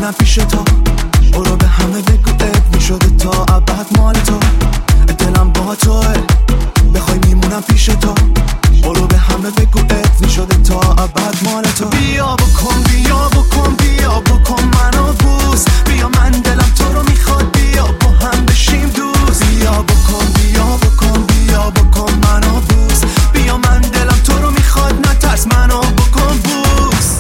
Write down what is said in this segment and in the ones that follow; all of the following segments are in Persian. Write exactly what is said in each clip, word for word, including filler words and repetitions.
میمونم پیش تا، برو به همه بگو ات میشده تا ابد مال تو، دلم با توه بخوای میمونم پیش تا، برو به همه بگو ات میشده تا ابد مال تو. بیا بکن بیا بکن بیا بکن منو بوس، بیا من دلم تو رو میخواد، بیا با هم بشیم دوست. بیا بکن بیا بکن بیا بکن منو بوس، بیا من دلم تو رو میخواد، نترس منو بکن بوس.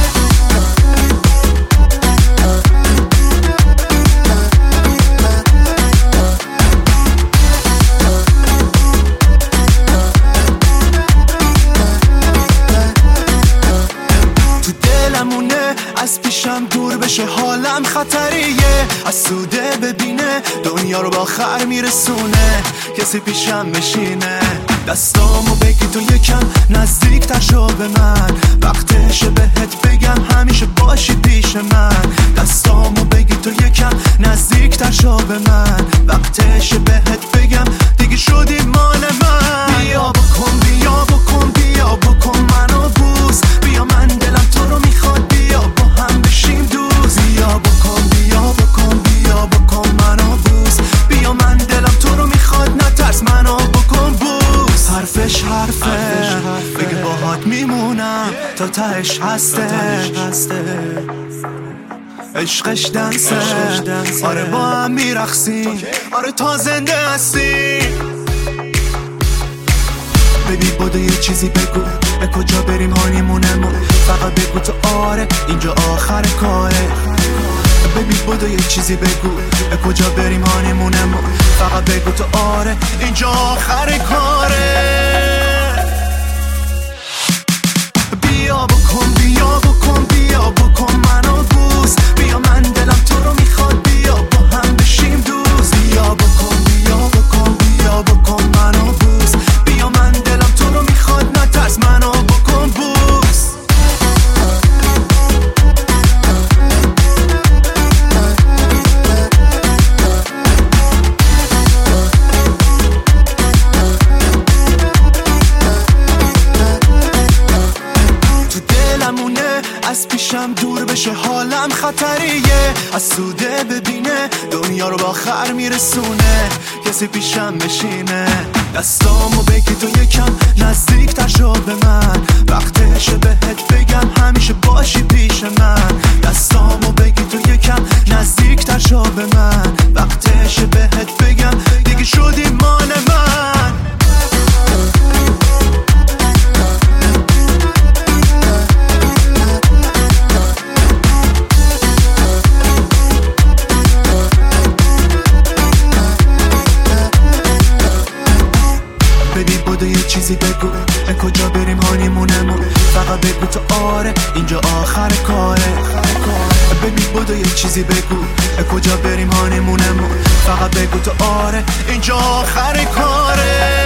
از پیشم دور بشه حالم خطریه، از سوده ببینه دنیا رو با خر میرسونه، کسی پیشم بشینه دستامو بگی تو یکم نزدیک تر شو به من، وقتشه بهت بگم همیشه باشی پیش من. دستامو بگی تو یکم نزدیک تر شو به من، وقتشه بهت بگم دیگه شدی مال من. بیا بکن بیا بکن بیا بکن منو بوس، بیا من دلم تو رو میخواد، بیا با هم بشیم دوست. بیا بکن بیا بکن بیا بکن منو بوس، بیا من دلم تو رو میخواد، نترس منو بکن بوس. حرفش حرفه بگه باهات میمونم تا تهش هسته، عشقش دنسه آره با هم میرقصیم، آره تا زنده هستیم. ببین بوده یه چیزی بگو، به کجا بریم هانیمونمون، فقط بگو تو آره اینجا آخر کاره. ببین بوده یه چیزی بگو، به کجا بریم هانیمونمون، فقط بگو تو آره اینجا آخر کاره. بیا بکن بیا بکن بیا بکن منو بوس، بیا من دلم تو رو میخواد، بیا با هم بشیم دوست. بیا بکن بیا بکن بیا بکن منو بوس، بیا من دلم تو رو میخواد، نترس منو بکن بوس. تو دلمونه از پیشم دور بشه حالم خطریه، از سوده ببینه دنیا رو با خر میرسونه، کسی پیشم بشینه دستامو بگی تو یکم نزدیک تر شو به من، وقتشه بهت بگم همیشه باشی پیش من. دستامو بگی تو یکم نزدیک تر شو به من، وقتشه بهت بگم دیگه شدی مال من. ببین بوده یه چیزی بگو، به کجا بریم هانیمونمون، فقط بگو تو آره اینجا آخر کاره. ببین بوده یه چیزی بگو، به کجا بریم هانیمونمون، فقط بگو تو آره اینجا آخر کاره.